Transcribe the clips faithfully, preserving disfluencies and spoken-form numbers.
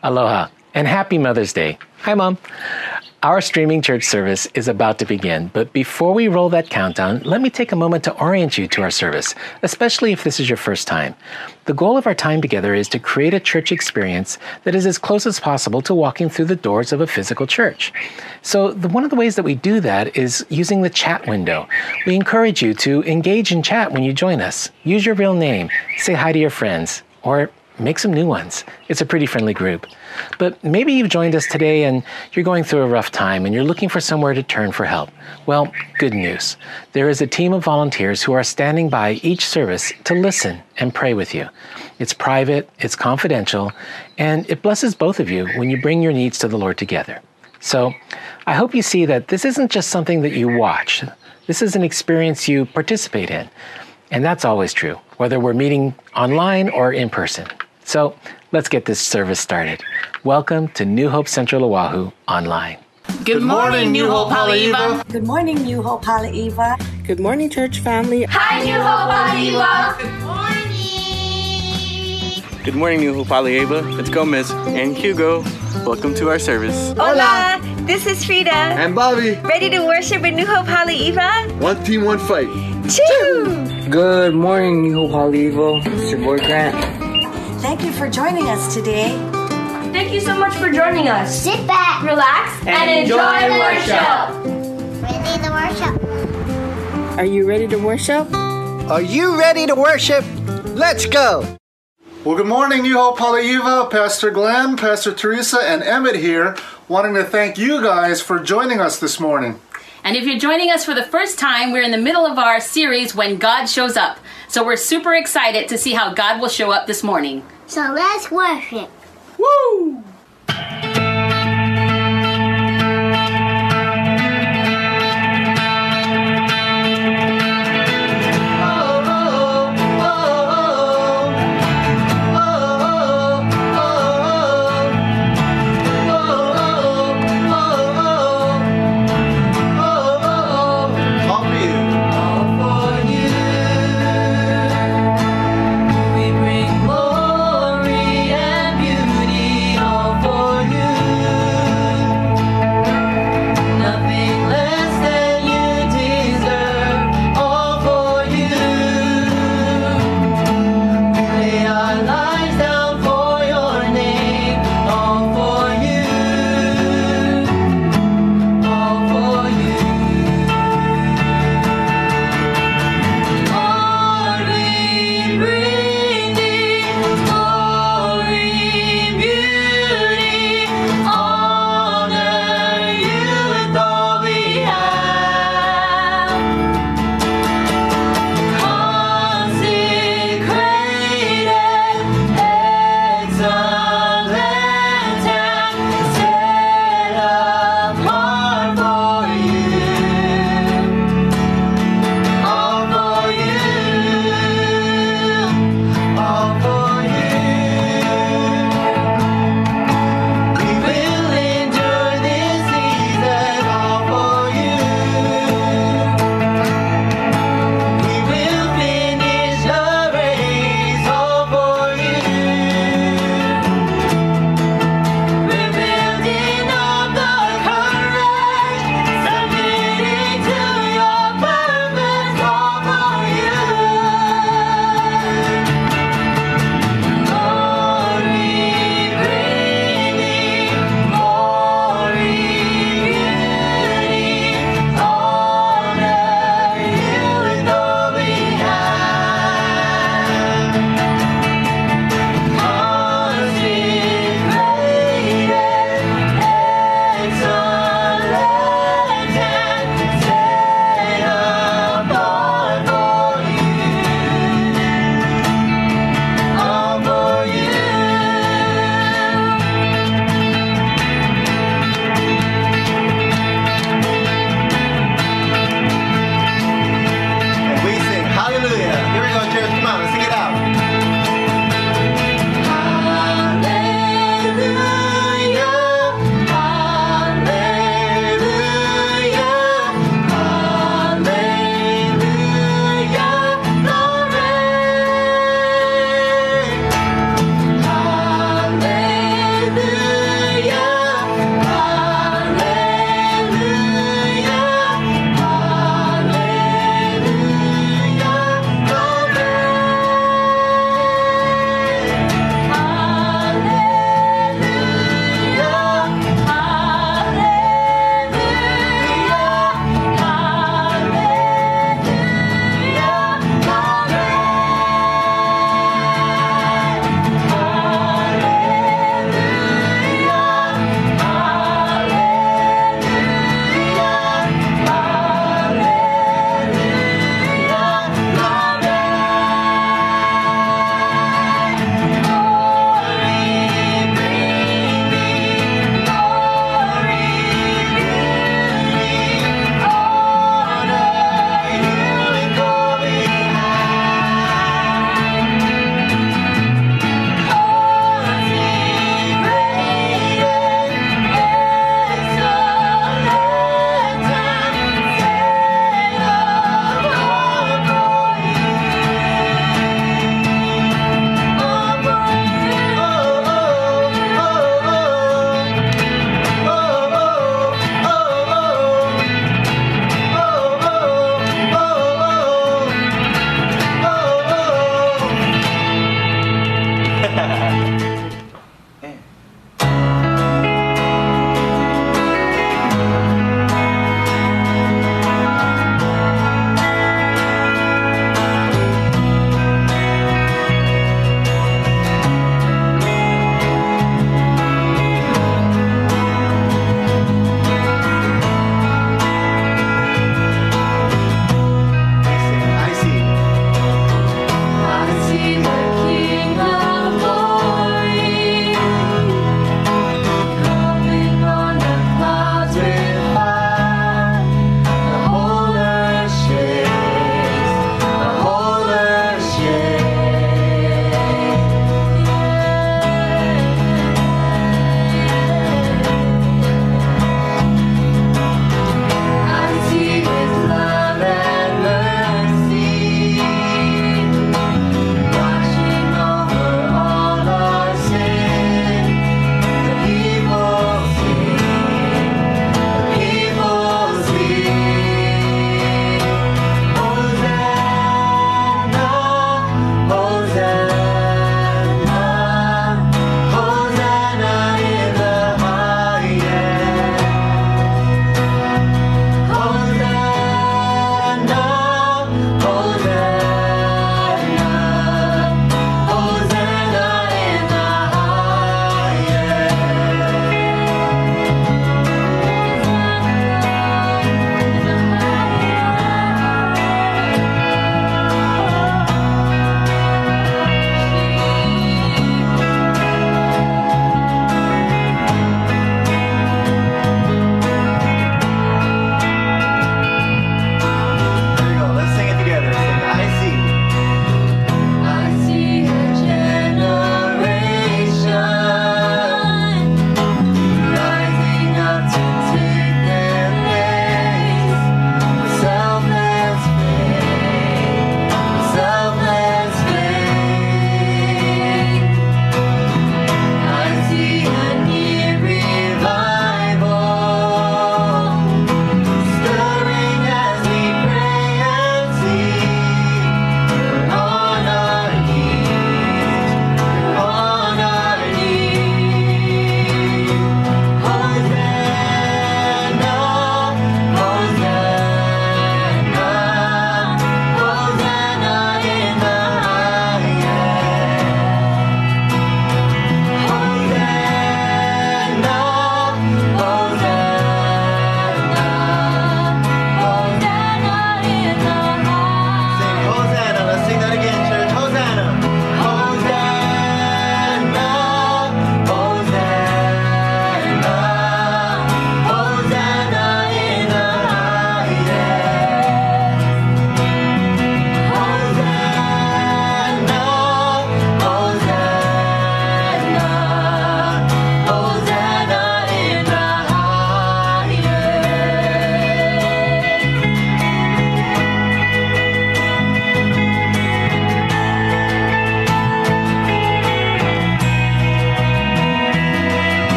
Aloha, and happy Mother's Day. Hi, Mom. Our streaming church service is about to begin, but before we roll that countdown, let me take a moment to orient you to our service, especially if this is your first time. The goal of our time together is to create a church experience that is as close as possible to walking through the doors of a physical church. So the, one of the ways that we do that is using the chat window. We encourage you to engage in chat when you join us. Use your real name, say hi to your friends, or make some new ones. It's a pretty friendly group. But maybe you've joined us today and you're going through a rough time and you're looking for somewhere to turn for help. Well, good news. There is a team of volunteers who are standing by each service to listen and pray with you. It's private, it's confidential, and it blesses both of you when you bring your needs to the Lord together. So I hope you see that this isn't just something that you watch. This is an experience you participate in. And that's always true, whether we're meeting online or in person. So let's get this service started. Welcome to New Hope Central Oahu Online. Good, Good morning, New Hope Haleiwa. Good morning, New Hope Haleiwa. Good morning, church family. Hi, New Hope Haleiwa. Good morning. Good morning, New Hope Haleiwa. It's Gomez and Hugo. Welcome to our service. Hola, this is Frida. And Bobby. Ready to worship with New Hope Haleiwa? One team, one fight. Choo! Good morning, New Hope Haleiwa. It's your boy Grant. Thank you for joining us today. Thank you so much for joining us. Sit back, relax, and, and enjoy, enjoy worship. Ready to worship? Are you ready to worship? Are you ready to worship? Let's go! Well, good morning, New Hope Haleiwa. Pastor Glenn, Pastor Teresa, and Emmett here, wanting to thank you guys for joining us this morning. And if you're joining us for the first time, we're in the middle of our series, When God Shows Up. So we're super excited to see how God will show up this morning. So let's worship. Woo! Glory and beauty.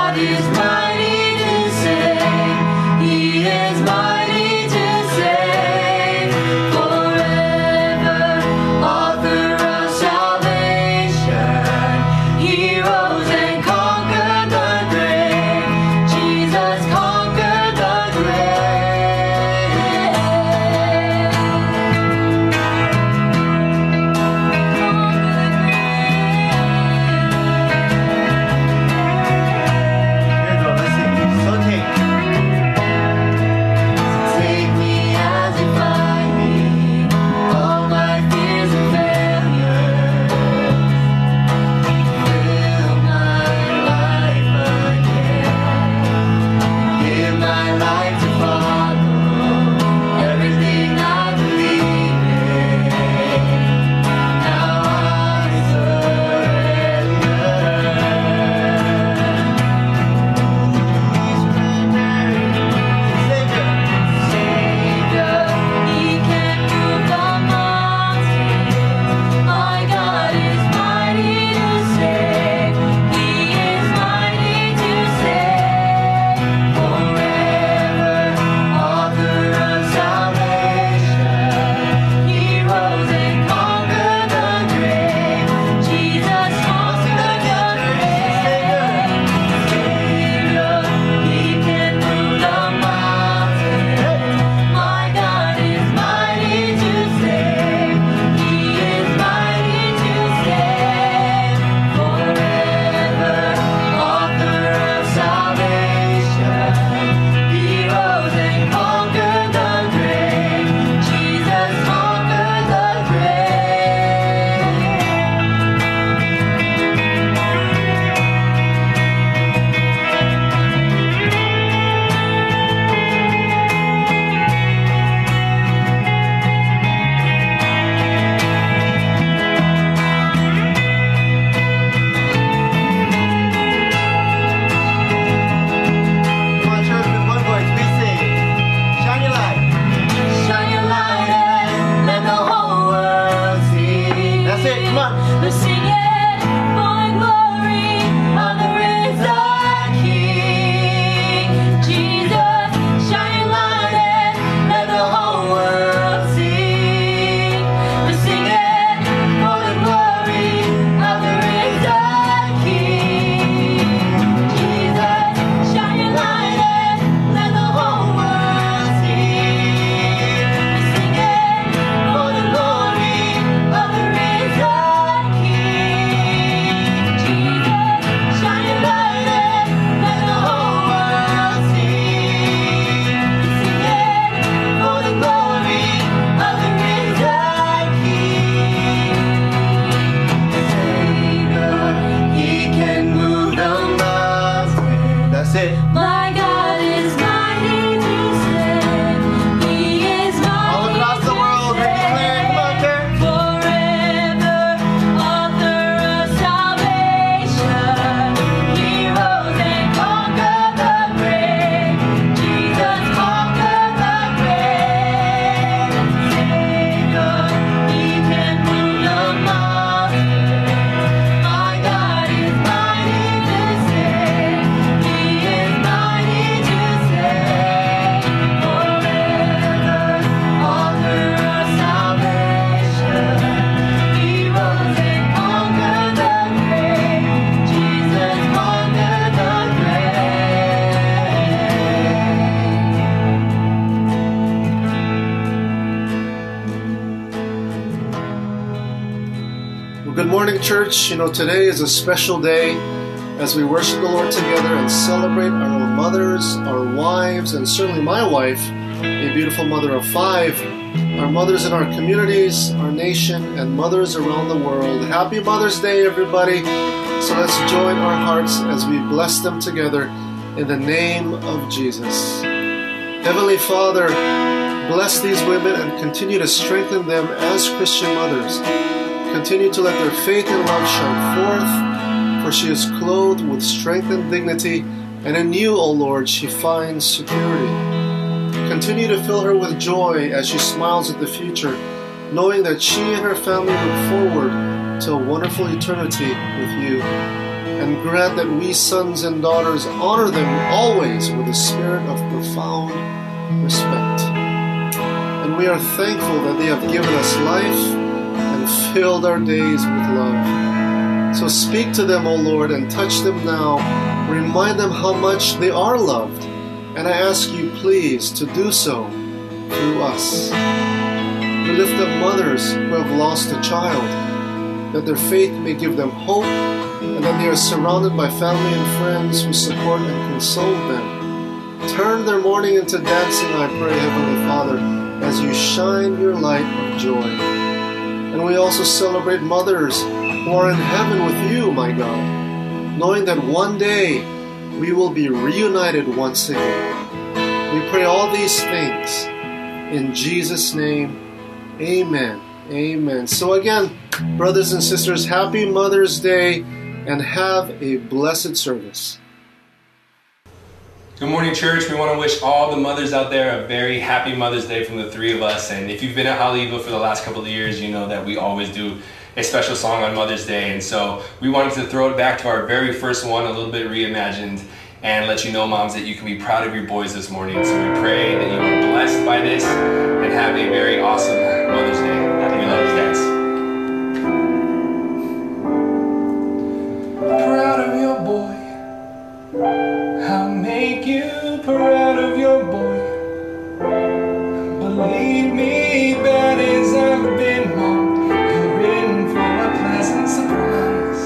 God is mighty to save. He is mighty to save. Forever, author of salvation. He rose and conquered the grave. Jesus conquered the grave. Here we go, let's sing. So take. Take me as you find me, all my fears and failures. Fill my life again. Give my life to follow everything I believe in. Now I surrender. Savior, He can move the mountains. My God is mighty to save. He is mighty to save. Forever, author of salvation. He rose and conquered the grave. Jesus conquered the grave. Savior, He can move the mountains. My God is mighty to save. He is mighty to save. Forever, author of salvation. He rose and conquered the grave. Jesus conquered the grave. Come on, church, with one voice, we sing. Shine your light. Shine your light and let the whole world see. That's it, come on. We're singing for the glory of the risen King. Jesus, shine your light and let the whole world see. We're singing for the glory of the risen King. Jesus, shine your light and let the whole world see. We're singing for the glory of the risen King. Jesus, shine your light and let the whole world see. We're singing for the glory of the risen King. Savior, He can move the mountains. That's it. My God is mighty to save. He is mighty All across the world, we declare, come on, church. forever, author of salvation. He rose and conquered the grave. Jesus conquered the grave. Savior, He can move the mountains. My God is mighty to save. He is mighty to save. Forever, author of salvation. He rose and conquered the grave. Jesus conquered the Well, good morning, church. You know, today is a special day as we worship the Lord together and celebrate our mothers, our wives, and certainly my wife, a beautiful mother of five, our mothers in our communities, our nation, and mothers around the world. Happy Mother's Day, everybody. So let's join our hearts as we bless them together in the name of Jesus. Heavenly Father, bless these women and continue to strengthen them as Christian mothers. Continue to let their faith and love shine forth, for she is clothed with strength and dignity, and in you, O Lord, she finds security. Continue to fill her with joy as she smiles at the future, knowing that she and her family look forward to a wonderful eternity with you. and grant that we sons and daughters honor them always with a spirit of profound respect. And we are thankful that they have given us life and filled our days with love. So speak to them, O Lord, and touch them now. Remind them how much they are loved. And I ask you, please, to do so through us. We lift up mothers who have lost a child, that their faith may give them hope, and that they are surrounded by family and friends who support and console them. Turn their mourning into dancing, I pray, Heavenly Father, as you shine your light of joy. And we also celebrate mothers who are in heaven with you, my God, knowing that one day we will be reunited once again. We pray all these things in Jesus' name. Amen. Amen. So again, brothers and sisters, happy Mother's Day and have a blessed service. Good morning, church. We want to wish all the mothers out there a very happy Mother's Day from the three of us. And if you've been at Haleiwa for the last couple of years, you know that we always do a special song on Mother's Day. And so we wanted to throw it back to our very first one, a little bit reimagined, and let you know, moms, that you can be proud of your boys this morning. So we pray that you are blessed by this and have a very awesome Mother's Day. We love you, dads. Proud of your boy, I'll make you proud of your boy. Believe me, bad as I've been, mom, you're in for a pleasant surprise.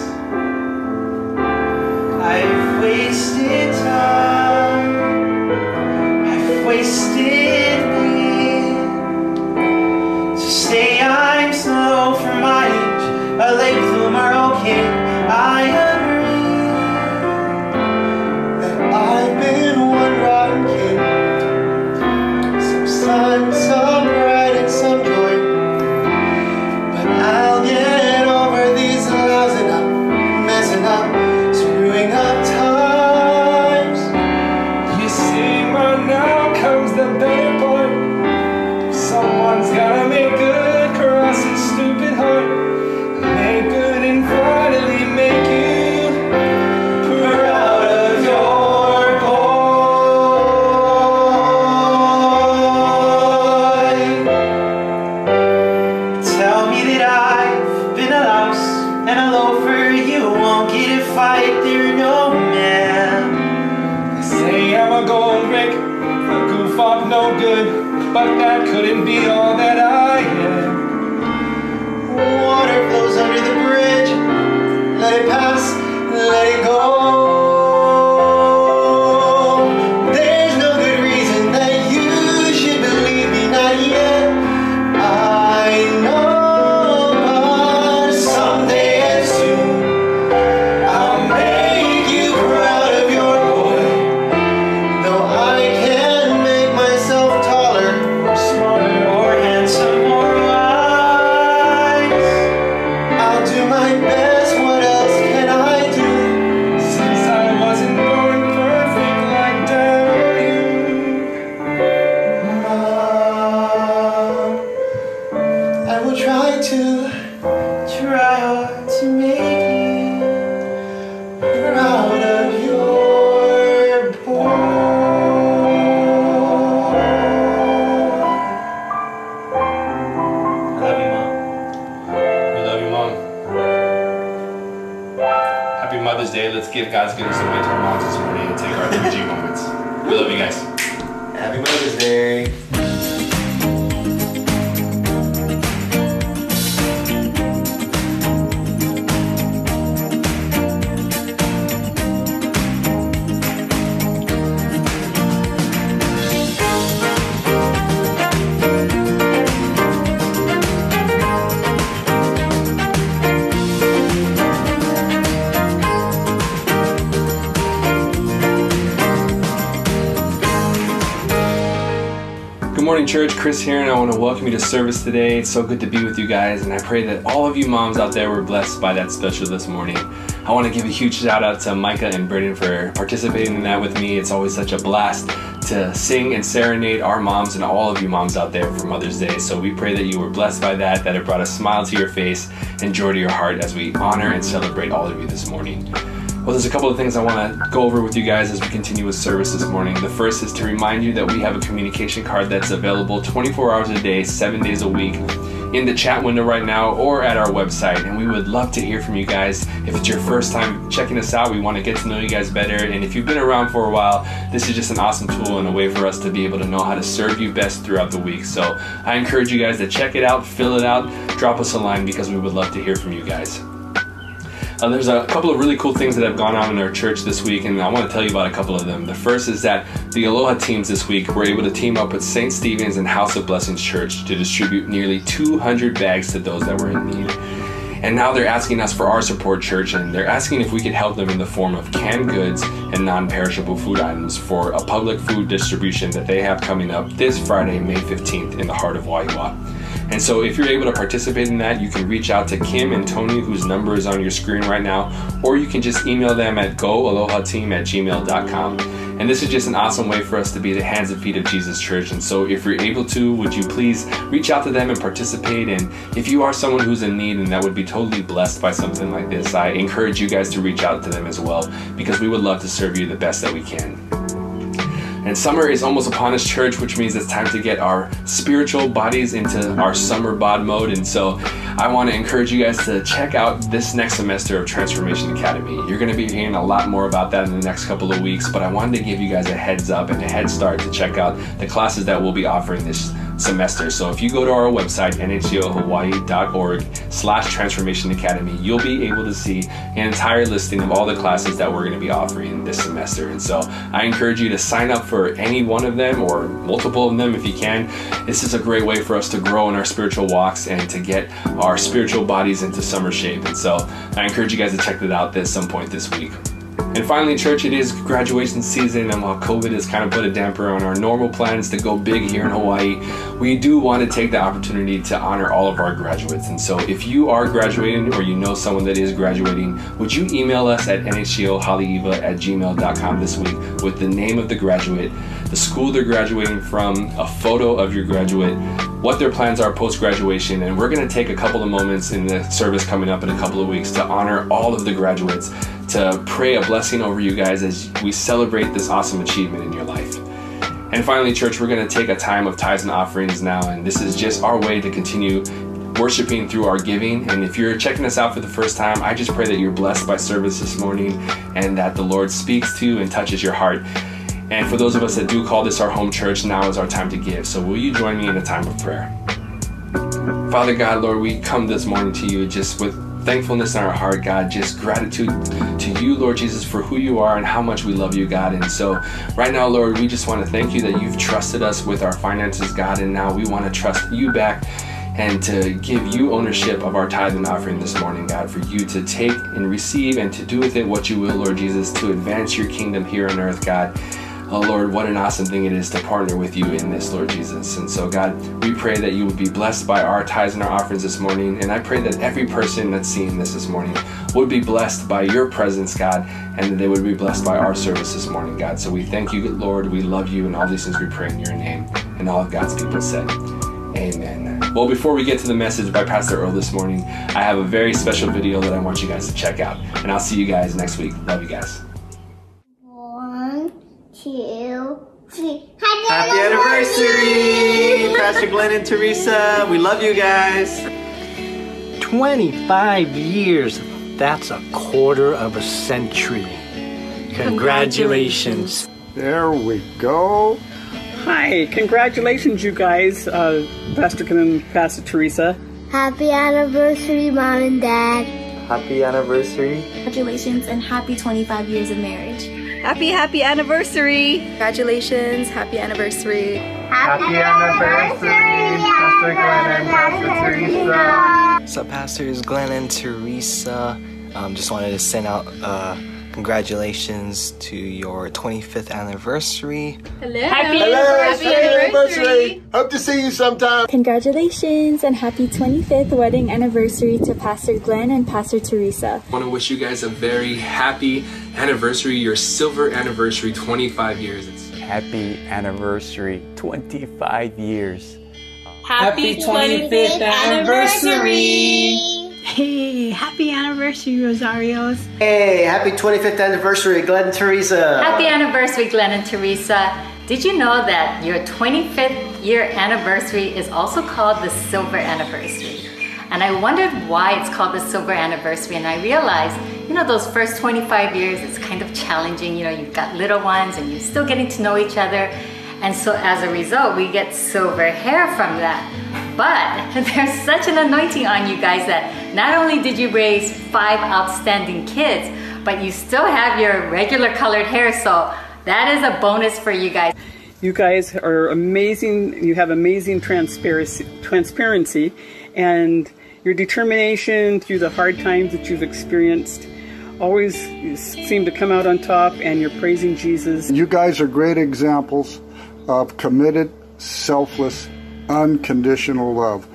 I've wasted time, I've wasted me. So stay, I'm slow for my age, a late bloomer, okay, I agree that I've been one rotten kid. Some sun, some pride and some joy, but I'll get over these lousing up, messing up, screwing up times. You see, man, now comes the bad part. Someone's gotta make good, cross his stupid heart. Make good and finally make you proud of your boy. Tell me that I've been a louse and a loafer, you won't get a fight, there no man. They say I'm a gold brick, a goof off no good, but that couldn't be all that I am. Water flows under the bridge, let it pass, let it go. There's no good reason that you should believe me, not yet. I know, but someday and soon I'll make you proud of your boy. Though I can't make myself taller or smarter or handsome or I'll do my best, what else can I do? Since I wasn't born perfect like Dad Mom, I will try to, try hard to make you proud of your boy. I love you, Mom. We love you, Mom. Happy Mother's Day. Let's give God's goodness away to our moms this morning and take our three G moments. We love you guys. Happy Mother's Day. Good morning, church. Chris here, and I want to welcome you to service today. It's so good to be with you guys, and I pray that all of you moms out there were blessed by that special this morning. I want to give a huge shout out to Micah and Britton for participating in that with me. It's always such a blast to sing and serenade our moms and all of you moms out there for Mother's Day. So we pray that you were blessed by that, that it brought a smile to your face and joy to your heart as we honor and celebrate all of you this morning. Well, there's a couple of things I want to go over with you guys as we continue with service this morning. The first is to remind you that we have a communication card that's available twenty-four hours a day, seven days a week, in the chat window right now or at our website, and we would love to hear from you guys. If it's your first time checking us out, we want to get to know you guys better, and if you've been around for a while, this is just an awesome tool and a way for us to be able to know how to serve you best throughout the week. So I encourage you guys to check it out, fill it out, drop us a line, because we would love to hear from you guys. Uh, there's a couple of really cool things that have gone on in our church this week, and I want to tell you about a couple of them. The first is that the Aloha teams this week were able to team up with Saint Stephen's and House of Blessings Church to distribute nearly two hundred bags to those that were in need. And now they're asking us for our support, church, and they're asking if we could help them in the form of canned goods and non-perishable food items for a public food distribution that they have coming up this Friday, May fifteenth, in the heart of Waiwa. And so if you're able to participate in that, you can reach out to Kim and Tony, whose number is on your screen right now, or you can just email them at go aloha team at gmail dot com. And this is just an awesome way for us to be the hands and feet of Jesus Church. And so if you're able to, would you please reach out to them and participate? And if you are someone who's in need and that would be totally blessed by something like this, I encourage you guys to reach out to them as well, because we would love to serve you the best that we can. And summer is almost upon us, church, which means it's time to get our spiritual bodies into our summer bod mode. And so I want to encourage you guys to check out this next semester of Transformation Academy. You're going to be hearing a lot more about that in the next couple of weeks, but I wanted to give you guys a heads up and a head start to check out the classes that we'll be offering this semester. So if you go to our website, N H C O Hawaii dot org slash Transformation Academy, you'll be able to see an entire listing of all the classes that we're going to be offering this semester. And so I encourage you to sign up for any one of them or multiple of them if you can. This is a great way for us to grow in our spiritual walks and to get our spiritual bodies into summer shape. And so I encourage you guys to check that out at some point this week. And finally, church, it is graduation season, and while COVID has kind of put a damper on our normal plans to go big here in Hawaii, we do want to take the opportunity to honor all of our graduates. And so if you are graduating or you know someone that is graduating, would you email us at N H C O Haleiwa at gmail dot com this week with the name of the graduate, the school they're graduating from, a photo of your graduate, what their plans are post-graduation, and we're going to take a couple of moments in the service coming up in a couple of weeks to honor all of the graduates, to pray a blessing over you guys as we celebrate this awesome achievement in your life. And finally, church, we're going to take a time of tithes and offerings now, and this is just our way to continue worshiping through our giving. And if you're checking us out for the first time, I just pray that you're blessed by service this morning and that the Lord speaks to you and touches your heart. And for those of us that do call this our home church, now is our time to give. So will you join me in a time of prayer? Father God, Lord, we come this morning to you just with thankfulness in our heart, God, just gratitude to you, Lord Jesus, for who you are and how much we love you, God. And so right now, Lord, we just want to thank you that you've trusted us with our finances, God, and now we want to trust you back and to give you ownership of our tithe and offering this morning, God, for you to take and receive and to do with it what you will, Lord Jesus, to advance your kingdom here on earth, God. Oh, Lord, what an awesome thing it is to partner with you in this, Lord Jesus. And so, God, we pray that you would be blessed by our tithes and our offerings this morning. And I pray that every person that's seeing this this morning would be blessed by your presence, God, and that they would be blessed by our service this morning, God. So we thank you, Lord. We love you, and all these things we pray in your name. And all of God's people said, amen. Well, before we get to the message by Pastor Earl this morning, I have a very special video that I want you guys to check out. And I'll see you guys next week. Love you guys. Two, three. Happy, Happy anniversary, anniversary, Pastor Glenn and Teresa. We love you guys. twenty-five years. That's a quarter of a century. Congratulations. There we go. Hi, congratulations, you guys, uh, Pastor Glenn and Pastor Teresa. Happy anniversary, Mom and Dad. Happy anniversary. Congratulations and happy twenty-five years of marriage. Happy, happy anniversary. Congratulations. Happy anniversary. Happy, happy anniversary, Pastor Glenn and Pastor Teresa. What's up, Pastors Glenn and Teresa? Um, just wanted to send out uh, congratulations to your twenty-fifth anniversary. Hello. Happy, Hello. Happy, happy anniversary. anniversary. Hope to see you sometime. Congratulations and happy twenty-fifth wedding anniversary to Pastor Glenn and Pastor Teresa. I want to wish you guys a very happy anniversary, your silver anniversary, twenty-five years. It's happy anniversary, twenty-five years. Happy twenty-fifth anniversary. Hey, happy anniversary, Rosarios. Hey, happy twenty-fifth anniversary, Glenn and Teresa. Happy anniversary, Glenn and Teresa. Did you know that your twenty-fifth year anniversary is also called the silver anniversary? And I wondered why it's called the silver anniversary, and I realized, you know, those first twenty-five years, it's kind of challenging. You know, you've got little ones and you're still getting to know each other. And so as a result, we get silver hair from that. But there's such an anointing on you guys that not only did you raise five outstanding kids, but you still have your regular colored hair. So that is a bonus for you guys. You guys are amazing. You have amazing transparency, transparency and your determination through the hard times that you've experienced always seem to come out on top, and you're praising Jesus. You guys are great examples of committed, selfless, unconditional love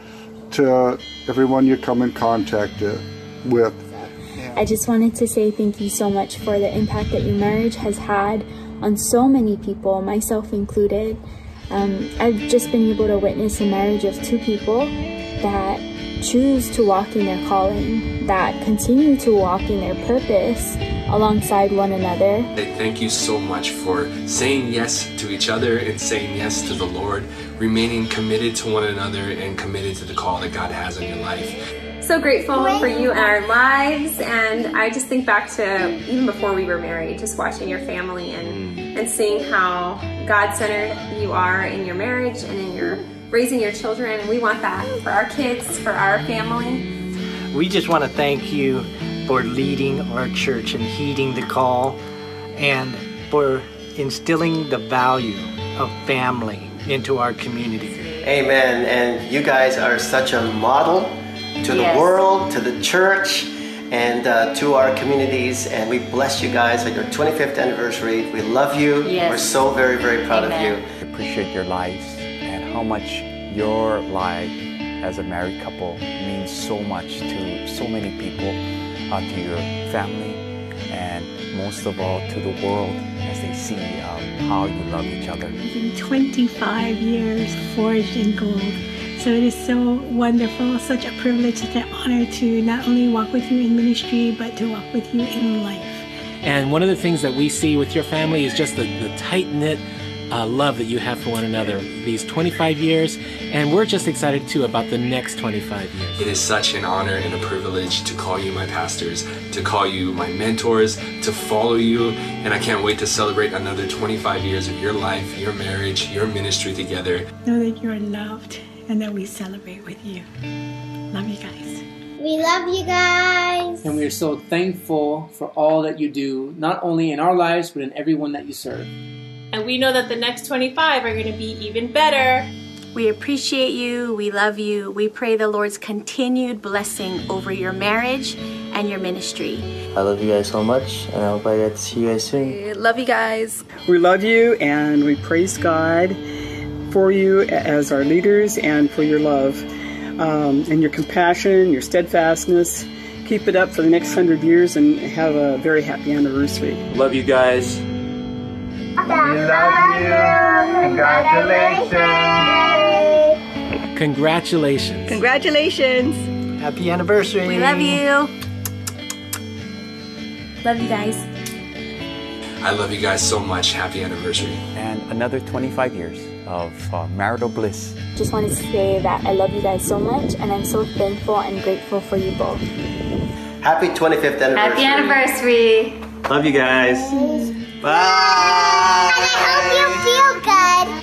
to everyone you come in contact with. I just wanted to say thank you so much for the impact that your marriage has had on so many people, myself included. Um, I've just been able to witness a marriage of two people that choose to walk in their calling, that continue to walk in their purpose alongside one another. Thank you so much for saying yes to each other and saying yes to the Lord, remaining committed to one another and committed to the call that God has on your life. So grateful for you and our lives, and I just think back to even before we were married, just watching your family and, and seeing how God-centered you are in your marriage and in your raising your children, and we want that for our kids, for our family. We just want to thank you for leading our church and heeding the call, and for instilling the value of family into our community. Amen. And you guys are such a model to the Yes. world, to the church, and uh, to our communities. And we bless you guys on your twenty-fifth anniversary. We love you. Yes. We're so very, very proud Amen. of you. Appreciate your lives and how much your life as a married couple means so much to so many people, uh, to your family, and most of all to the world as they see um, how you love each other. It's been twenty-five years forged in gold. So it is so wonderful, such a privilege, such an honor to not only walk with you in ministry, but to walk with you in life. And one of the things that we see with your family is just the, the tight-knit uh, love that you have for one another these twenty-five years, and we're just excited too about the next twenty-five years. It is such an honor and a privilege to call you my pastors, to call you my mentors, to follow you, and I can't wait to celebrate another twenty-five years of your life, your marriage, your ministry together. Know that you're loved and that we celebrate with you. Love you guys. We love you guys. And we are so thankful for all that you do, not only in our lives, but in everyone that you serve. And we know that the next twenty-five are going to be even better. We appreciate you. We love you. We pray the Lord's continued blessing over your marriage and your ministry. I love you guys so much, and I hope I get to see you guys soon. Love you guys. We love you, and we praise God for you as our leaders and for your love um, and your compassion, your steadfastness. Keep it up for the next hundred years and have a very happy anniversary. Love you guys. We love you. Congratulations. Congratulations. Congratulations. Happy anniversary. We love you. Love you guys. I love you guys so much. Happy anniversary. And another twenty-five years of uh, marital bliss. Just wanted to say that I love you guys so much, and I'm so thankful and grateful for you both. Happy twenty-fifth anniversary. Happy anniversary. Love you guys. Bye. I hope you feel good.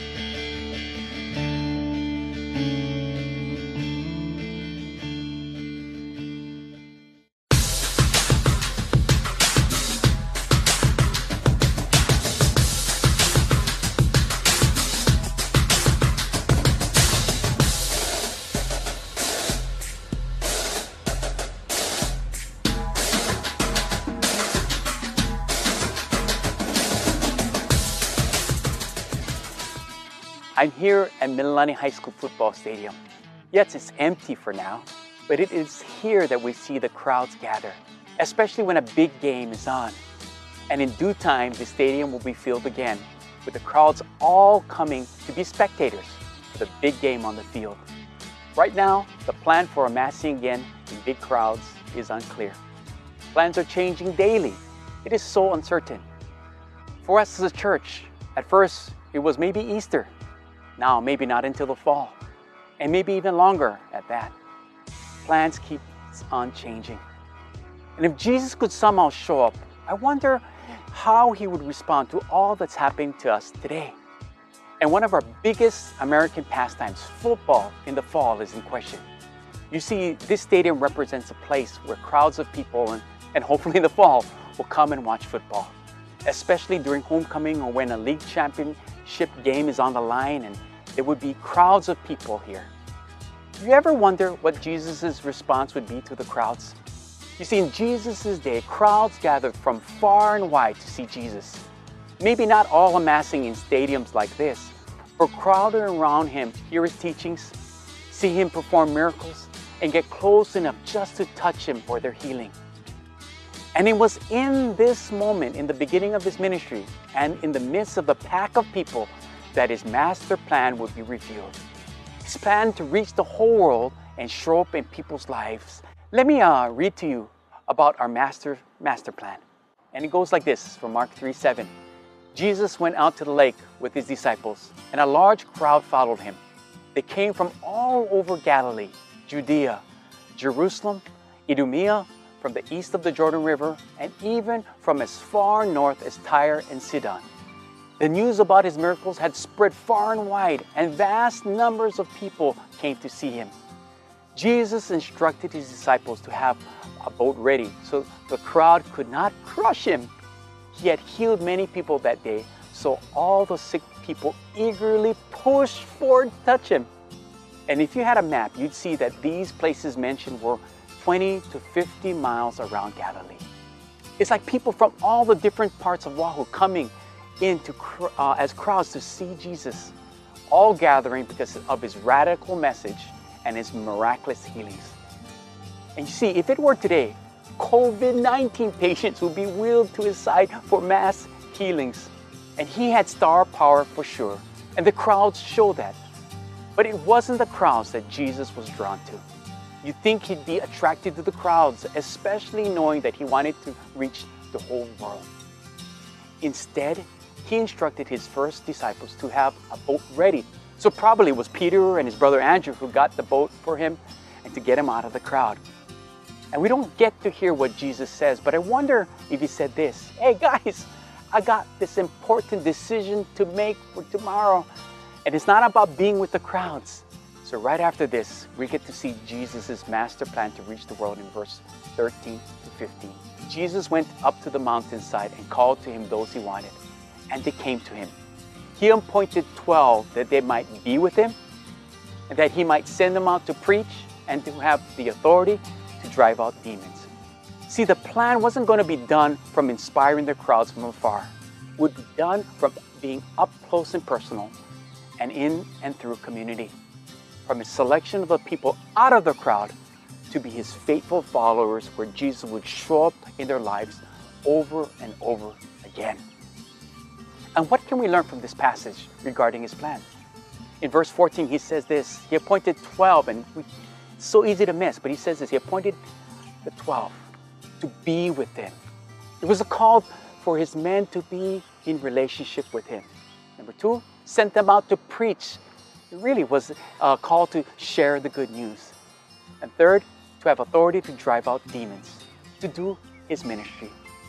I'm here at Mililani High School Football Stadium. Yes, it's empty for now, but it is here that we see the crowds gather, especially when a big game is on. And in due time, the stadium will be filled again, with the crowds all coming to be spectators for the big game on the field. Right now, the plan for amassing again in big crowds is unclear. Plans are changing daily. It is so uncertain. For us as a church, at first it was maybe Easter. Now maybe not until the fall. And maybe even longer at that. Plans keep on changing. And if Jesus could somehow show up, I wonder how he would respond to all that's happening to us today. And one of our biggest American pastimes, football in the fall, is in question. You see, this stadium represents a place where crowds of people, and, and hopefully in the fall, will come and watch football. Especially during homecoming or when a league championship game is on the line, and there would be crowds of people here. Do you ever wonder what Jesus' response would be to the crowds? You see, in Jesus' day, crowds gathered from far and wide to see Jesus. Maybe not all amassing in stadiums like this, but crowded around him, hear his teachings, see him perform miracles, and get close enough just to touch him for their healing. And it was in this moment, in the beginning of his ministry, and in the midst of the pack of people, that his master plan would be revealed. His plan to reach the whole world and show up in people's lives. Let me uh, read to you about our master master plan. And it goes like this from Mark three seven. Jesus went out to the lake with his disciples, and a large crowd followed him. They came from all over Galilee, Judea, Jerusalem, Idumea, from the east of the Jordan River, and even from as far north as Tyre and Sidon. The news about his miracles had spread far and wide, and vast numbers of people came to see him. Jesus instructed his disciples to have a boat ready so the crowd could not crush him. He had healed many people that day, so all the sick people eagerly pushed forward to touch him. And if you had a map, you'd see that these places mentioned were twenty to fifty miles around Galilee. It's like people from all the different parts of Wahoo coming in to, uh, as crowds to see Jesus, all gathering because of his radical message and his miraculous healings. And you see, if it were today, COVID nineteen patients would be wheeled to his side for mass healings. And he had star power for sure, and the crowds show that. But it wasn't the crowds that Jesus was drawn to. You'd think he'd be attracted to the crowds, especially knowing that he wanted to reach the whole world. Instead, he instructed his first disciples to have a boat ready. So probably it was Peter and his brother Andrew who got the boat for him and to get him out of the crowd. And we don't get to hear what Jesus says, but I wonder if he said this: "Hey guys, I got this important decision to make for tomorrow, and it's not about being with the crowds." So right after this, we get to see Jesus' master plan to reach the world in verse thirteen to fifteen. Jesus went up to the mountainside and called to him those he wanted, and they came to him. He appointed twelve that they might be with him, and that he might send them out to preach and to have the authority to drive out demons. See, the plan wasn't going to be done from inspiring the crowds from afar. It would be done from being up close and personal and in and through community. From his selection of the people out of the crowd to be his faithful followers, where Jesus would show up in their lives over and over again. And what can we learn from this passage regarding his plan? In verse fourteen, he says this: he appointed twelve, and we, it's so easy to miss, but he says this: he appointed the twelve to be with him. It was a call for his men to be in relationship with him. Number two, sent them out to preach. It really was a call to share the good news. And third, to have authority to drive out demons, to do his ministry.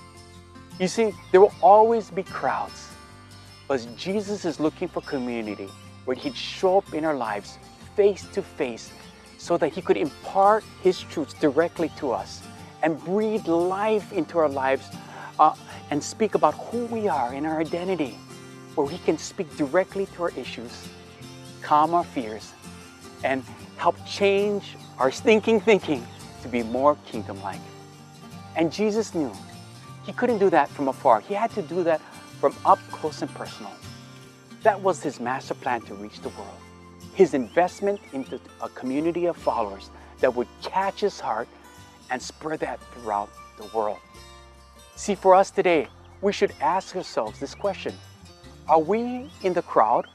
You see, there will always be crowds, but Jesus is looking for community where he'd show up in our lives face to face so that he could impart his truths directly to us and breathe life into our lives uh, and speak about who we are in our identity, where he can speak directly to our issues, calm our fears, and help change our stinking thinking to be more kingdom-like. And Jesus knew he couldn't do that from afar. He had to do that from up close and personal. That was his master plan to reach the world. His investment into a community of followers that would catch his heart and spread that throughout the world. See, for us today, we should ask ourselves this question: are we in the crowd,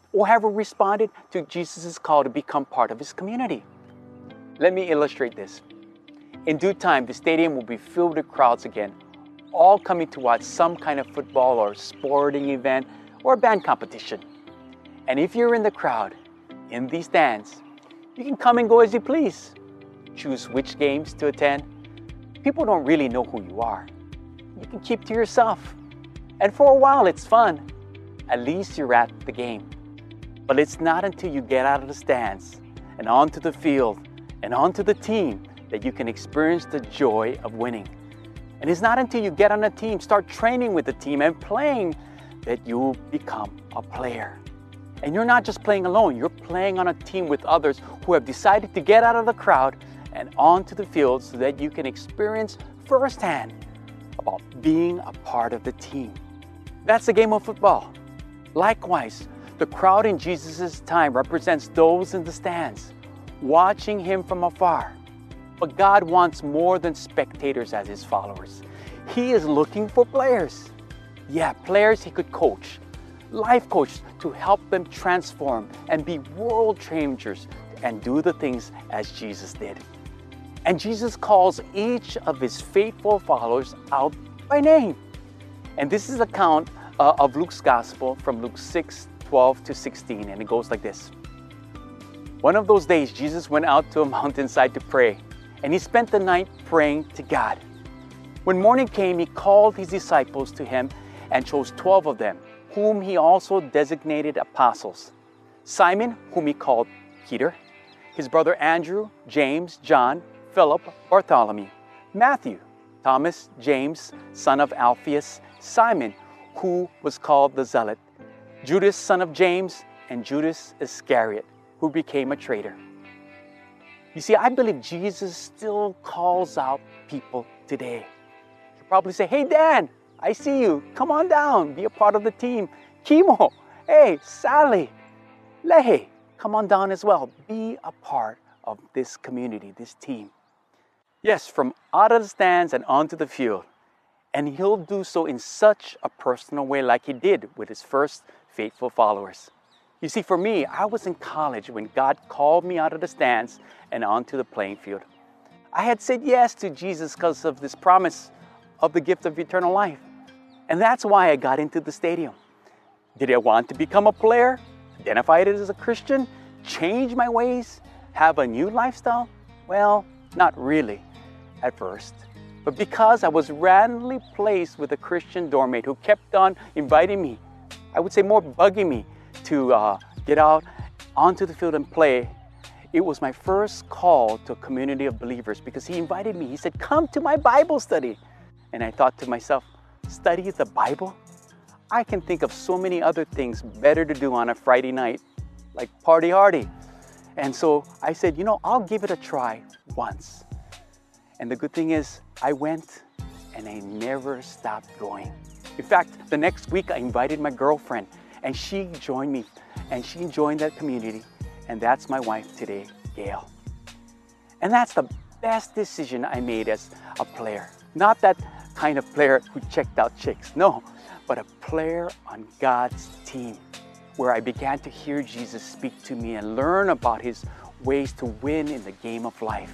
Or have we responded to Jesus' call to become part of his community? Let me illustrate this. In due time, the stadium will be filled with crowds again, all coming to watch some kind of football or sporting event or band competition. And if you're in the crowd, in these stands, you can come and go as you please. Choose which games to attend. People don't really know who you are. You can keep to yourself. And for a while, it's fun. At least you're at the game. But it's not until you get out of the stands and onto the field and onto the team that you can experience the joy of winning. And it's not until you get on a team, start training with the team and playing, that you'll become a player. And you're not just playing alone, you're playing on a team with others who have decided to get out of the crowd and onto the field so that you can experience firsthand about being a part of the team. That's the game of football. Likewise, the crowd in Jesus' time represents those in the stands, watching him from afar. But God wants more than spectators as his followers. He is looking for players. Yeah, players he could coach, life coach to help them transform and be world changers and do the things as Jesus did. And Jesus calls each of his faithful followers out by name. And this is an account uh, of Luke's gospel from Luke six, twelve to sixteen, and it goes like this. One of those days, Jesus went out to a mountainside to pray, and he spent the night praying to God. When morning came, he called his disciples to him and chose twelve of them, whom he also designated apostles. Simon, whom he called Peter, his brother Andrew, James, John, Philip, Bartholomew, Matthew, Thomas, James, son of Alphaeus, Simon, who was called the Zealot, Judas, son of James, and Judas Iscariot, who became a traitor. You see, I believe Jesus still calls out people today. You probably say, hey, Dan, I see you. Come on down. Be a part of the team. Kimo, hey, Sally, Lehe, come on down as well. Be a part of this community, this team. Yes, from out of the stands and onto the field. And he'll do so in such a personal way like he did with his first faithful followers. You see, for me, I was in college when God called me out of the stands and onto the playing field. I had said yes to Jesus because of this promise of the gift of eternal life. And that's why I got into the stadium. Did I want to become a player, identify it as a Christian, change my ways, have a new lifestyle? Well, not really at first. But because I was randomly placed with a Christian dorm mate who kept on inviting me, I would say more bugging me, to uh, get out onto the field and play, it was my first call to a community of believers because he invited me. He said, come to my Bible study. And I thought to myself, study the Bible? I can think of so many other things better to do on a Friday night, like party hardy. And so I said, you know, I'll give it a try once. And the good thing is, I went and I never stopped going. In fact, the next week I invited my girlfriend, and she joined me, and she joined that community, and that's my wife today, Gail. And that's the best decision I made as a player. Not that kind of player who checked out chicks, no, but a player on God's team, where I began to hear Jesus speak to me and learn about his ways to win in the game of life.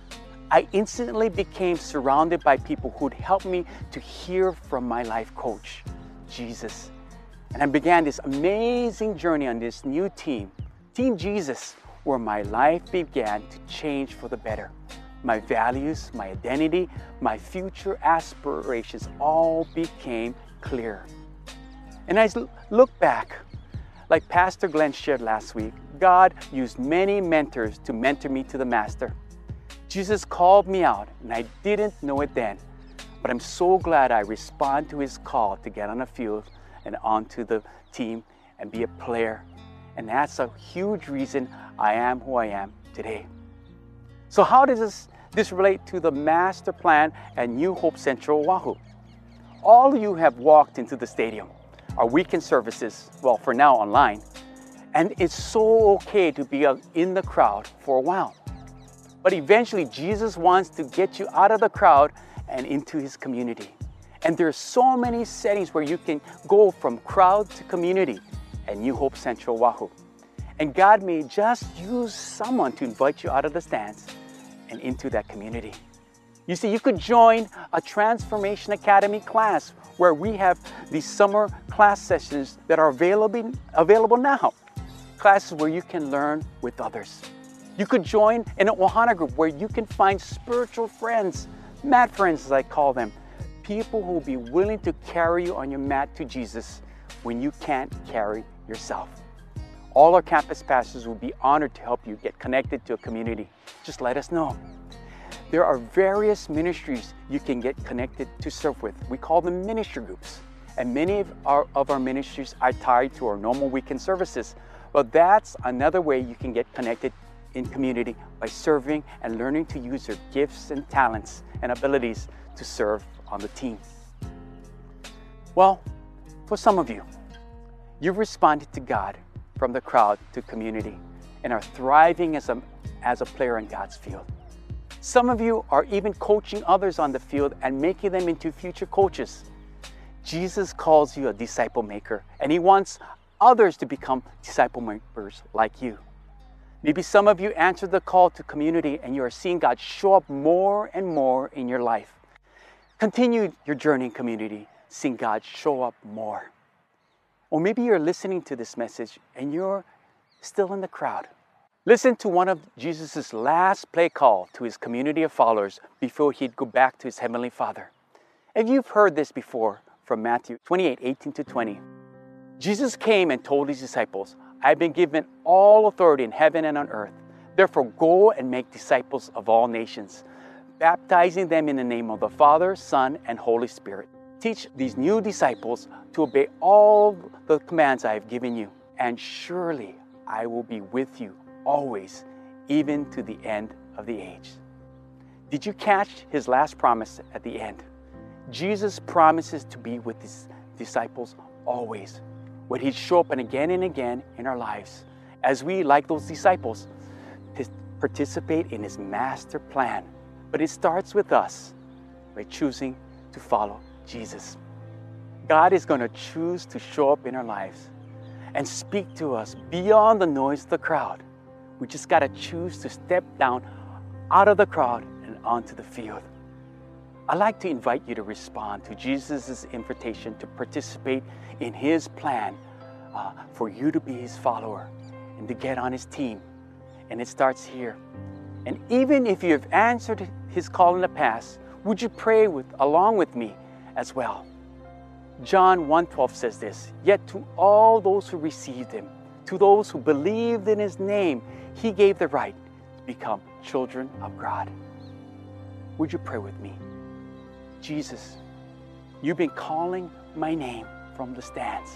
I instantly became surrounded by people who'd help me to hear from my life coach, Jesus. And I began this amazing journey on this new team, Team Jesus, where my life began to change for the better. My values, my identity, my future aspirations all became clear. And as I look back, like Pastor Glenn shared last week, God used many mentors to mentor me to the Master. Jesus called me out, and I didn't know it then, but I'm so glad I responded to his call to get on the field and onto the team and be a player. And that's a huge reason I am who I am today. So how does this, this relate to the master plan at New Hope Central Oahu? All of you have walked into the stadium, our weekend services, well, for now online, and it's so okay to be in the crowd for a while. But eventually, Jesus wants to get you out of the crowd and into his community. And there are so many settings where you can go from crowd to community at New Hope Central, Oahu. And God may just use someone to invite you out of the stands and into that community. You see, you could join a Transformation Academy class where we have these summer class sessions that are available, available now. Classes where you can learn with others. You could join an Ohana group where you can find spiritual friends, mat friends as I call them, people who will be willing to carry you on your mat to Jesus when you can't carry yourself. All our campus pastors will be honored to help you get connected to a community. Just let us know. There are various ministries you can get connected to serve with. We call them ministry groups. And many of our, of our ministries are tied to our normal weekend services. But that's another way you can get connected in community by serving and learning to use your gifts and talents and abilities to serve on the team. Well, for some of you, you've responded to God from the crowd to community and are thriving as a, as a player in God's field. Some of you are even coaching others on the field and making them into future coaches. Jesus calls you a disciple maker, and He wants others to become disciple makers like you. Maybe some of you answered the call to community and you are seeing God show up more and more in your life. Continue your journey in community, seeing God show up more. Or maybe you're listening to this message and you're still in the crowd. Listen to one of Jesus' last play call to His community of followers before He'd go back to His Heavenly Father. If you've heard this before from Matthew twenty-eight, eighteen to twenty, Jesus came and told His disciples, "I've been given all authority in heaven and on earth. Therefore go and make disciples of all nations, baptizing them in the name of the Father, Son, and Holy Spirit. Teach these new disciples to obey all the commands I have given you, and surely I will be with you always, even to the end of the age." Did you catch His last promise at the end? Jesus promises to be with His disciples always, where He'd show up and again and again in our lives as we, like those disciples, participate in His master plan. But it starts with us by choosing to follow Jesus. God is going to choose to show up in our lives and speak to us beyond the noise of the crowd. We just got to choose to step down out of the crowd and onto the field. I'd like to invite you to respond to Jesus' invitation to participate in His plan uh, for you to be His follower and to get on His team. And it starts here. And even if you have answered His call in the past, would you pray with, along with me as well? John one twelve says this, "Yet to all those who received Him, to those who believed in His name, He gave the right to become children of God." Would you pray with me? Jesus, You've been calling my name from the stands.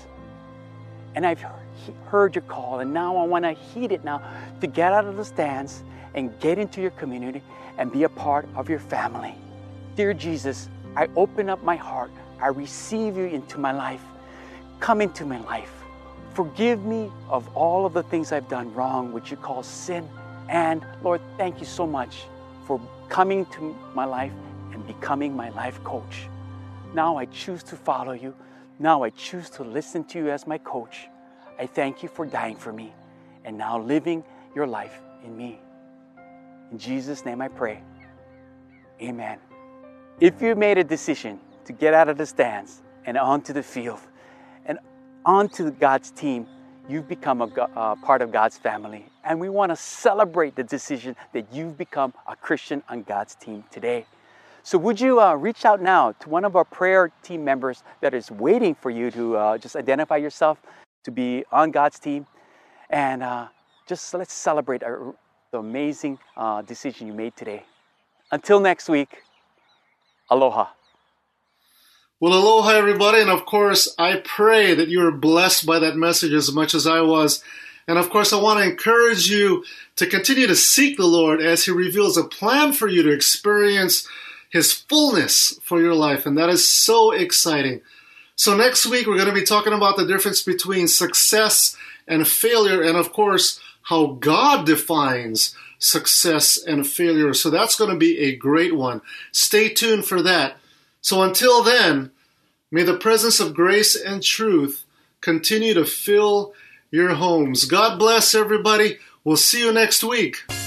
And I've heard your call, and now I want to heed it now to get out of the stands and get into your community and be a part of your family. Dear Jesus, I open up my heart. I receive you into my life. Come into my life. Forgive me of all of the things I've done wrong, which you call sin. And Lord, thank you so much for coming to my life and becoming my life coach. Now I choose to follow you. Now I choose to listen to you as my coach. I thank you for dying for me and now living your life in me. In Jesus' name I pray. Amen. If you made a decision to get out of the stands and onto the field and onto God's team, you've become a uh, part of God's family. And we want to celebrate the decision that you've become a Christian on God's team today. So would you uh, reach out now to one of our prayer team members that is waiting for you to uh, just identify yourself to be on God's team. And uh, just let's celebrate our, the amazing uh, decision you made today. Until next week, aloha. Well, aloha, everybody. And of course, I pray that you are blessed by that message as much as I was. And of course, I want to encourage you to continue to seek the Lord as He reveals a plan for you to experience His fullness for your life. And that is so exciting. So next week, we're going to be talking about the difference between success and failure. And of course, how God defines success and failure. So that's going to be a great one. Stay tuned for that. So until then, may the presence of grace and truth continue to fill your homes. God bless everybody. We'll see you next week.